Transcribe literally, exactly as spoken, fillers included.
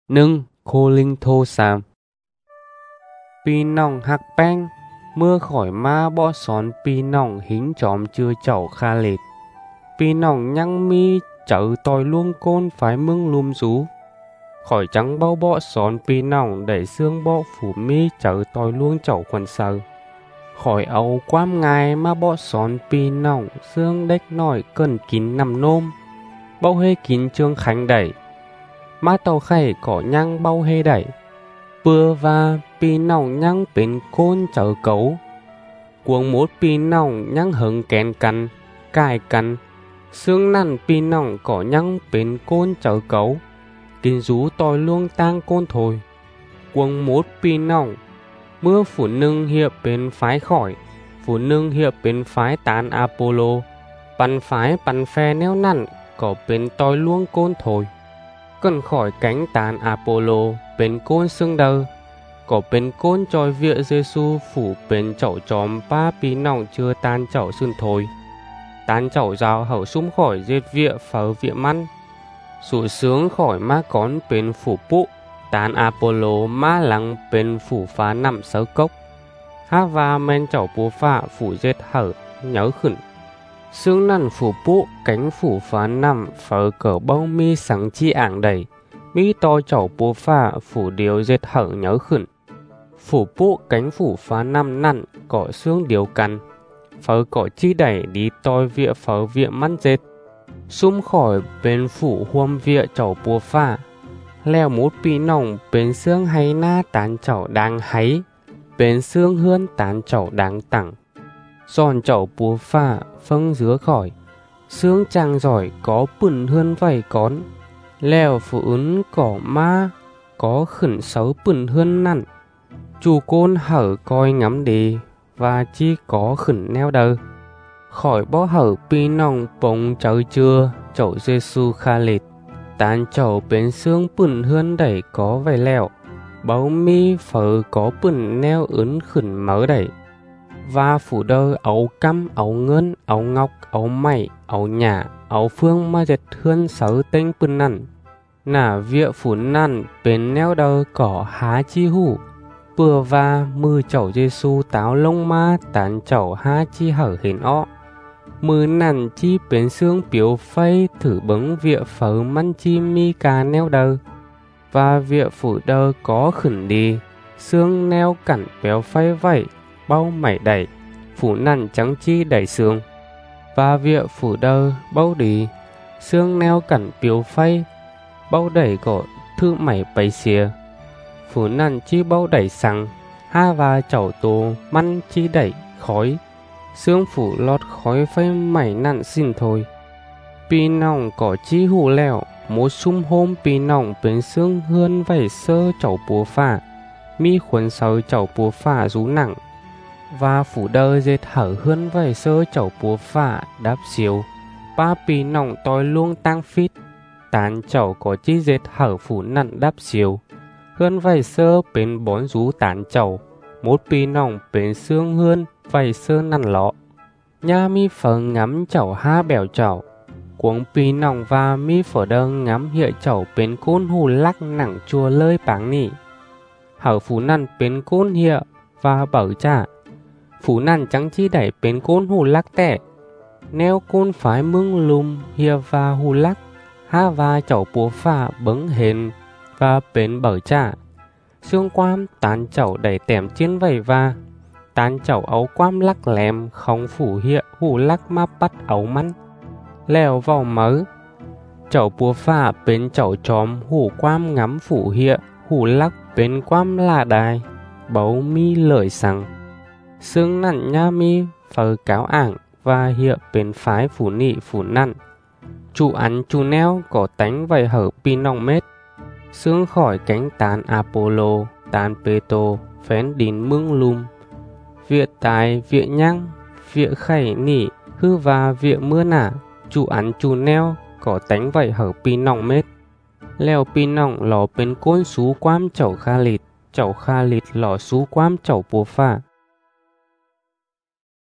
Nâng khô linh thô sàm. Pi nòng hạc beng, mưa khỏi ma bỏ xón pi nòng hính chóm chưa chậu kha lệt. Pi nòng nhăng mi chở tòi luông côn phái mưng lùm rú. Khỏi trắng bao bỏ xón pi nòng đẩy xương bỏ phủ mi chở tòi luông chậu quần sờ. Khỏi ấu quám ngài ma bỏ xón pi nòng xương đếch nổi cần kín nằm nôm. Bao hê kín trương khánh đẩy. Má tàu khay có nhăng bao hê đẩy. Bưa và pi nòng nhăng bên côn chở cấu. Cuồng mốt pi nòng nhăng hứng kén cắn, cài cắn. Xương nằn pi nòng có nhăng bên côn chở cấu. Kinh rú tòi luông tang côn thôi. Cuồng mốt pi nòng mưa phủ nâng hiệp bên phái khỏi. Phủ nâng hiệp bên phái tán Apollo. Bắn phái bắn phe neo nằn có bên tòi luông côn thôi. Cần khỏi cánh tán Apollo bên côn xương đơ. Có bên côn tròi vịa Giê-xu phủ bên chậu chóm ba pi nòng chưa tan chậu xương thôi. Tan chậu rào hậu sum khỏi giết vịa phở vịa măn. Sụ sướng khỏi má con bên phủ bụ. Tán Apollo má lăng bên phủ phá nằm sớ cốc. Hát va men chậu bố phạ phủ giết hở nhớ khẩn. Xương nằn phủ bụ cánh phủ phá nằm phở cỡ bao mi sáng chi ảng đầy. Mi to chậu bố phạ phủ điều giết hở nhớ khẩn. Phủ bụ cánh phủ phá nằm nằn có xương điều căn. Phở có chi đẩy đi toi vịa phở vịa măn dệt. Xung khỏi bên phủ huâm vịa chậu bố phạ. Leo mút pi nòng bên xương hay na tán chậu đang háy. Bên xương hươn tán chậu đang tặng. Giòn chậu búa phạ phân dứa khỏi. Xương chàng giỏi có bửn hươn vầy con. Leo phụ ứng cỏ ma có khẩn xấu bửn hươn nặn. Chủ côn hở coi ngắm đi và chi có khẩn neo đơ. Khỏi bó hở pi nòng bông trời chưa chậu Giê-xu kha lịt. Tán chậu bên xương bửn hươn đẩy có vầy leo. Báu mi phở có bửn neo ứng khẩn mớ đẩy. Và phủ đơ ấu căm, ấu ngân, ấu ngọc, ấu mày, ấu nhà, ấu phương mà dệt hươn sáu tên bửn nằn. Nả vịa phủ nằn bên neo đơ có há chi hủ. Bừa và mư chậu Giê-xu táo lông ma tán chậu há chi hở hình ọ. Mư nằn chi bên xương biểu phay thử bứng vịa phở măn chi mi ca neo đơ. Và vịa phủ đơ có khẩn đi, xương neo cẳng béo phay vẩy, bao mảy đẩy, phủ nằn trắng chi đẩy xương. Và vịa phủ đơ bao đi, xương neo cẳng biểu phay, bao đẩy có thư mảy bày xìa. Phủ nằn chi bao đẩy xăng, ha và chậu tù măn chi đẩy khói, xương phủ lọt khói phay mảy nằn xin thôi. Pi nòng có chi hù leo, một sum hôm pi nòng bên xương hươn vẩy sơ chậu búa phạ. Mi khuẩn sơ chậu búa phạ rú nặng. Và phủ đơ dệt hở hươn vẩy sơ chậu búa phạ đáp xíu. Ba pi nòng toi luông tăng phít. Tán chậu có chi dệt hở phủ nặng đáp xíu. Hươn vẩy sơ bên bón rú tán chậu. Một pi nòng bên xương hươn vẩy sơ nặng lọ. Nha mi phở ngắm chậu ha bèo chậu. Cuống pi nòng và mi phở đơn ngắm hiệu chậu bên côn hù lắc nặng chua lơi báng nỉ. Hở phủ nằn bên côn hiệu và bảo trả. Phủ nằn trắng chi đẩy bên côn hù lắc tẻ. Neo côn phái mưng lùm hiệu và hù lắc. Ha và chậu búa phà bứng hên và bên bảo trả. Xương quam tán chậu đẩy tẻm trên vầy và. Tán chậu ấu quam lắc lèm không phủ hiệu hù lắc mà bắt ấu măn. Leo vào mớ. Chậu búa phạ bên chậu chóm hủ quam ngắm phủ hiệu, hủ lắc bên quam là đài, bấu mi lợi sẵn. Xương nặn nha mi phở cáo ảng và hiệu bên phái phủ nị phủ nặn. Chủ ăn chủ neo có tánh vầy hở pi nòng mết. Xương khỏi cánh tán Apollo, tán Peto, phén đín mương lùm. Vịa tài, vịa nhăng, vịa khẩy nỉ, hư và vịa mưa nả. Chủ ăn chủ neo có tánh vậy hở pi nòng mết. Leo pi nòng lò bên côn xú quam chậu kha lịt. Chậu kha lịt lò xú quam chậu búa phạ.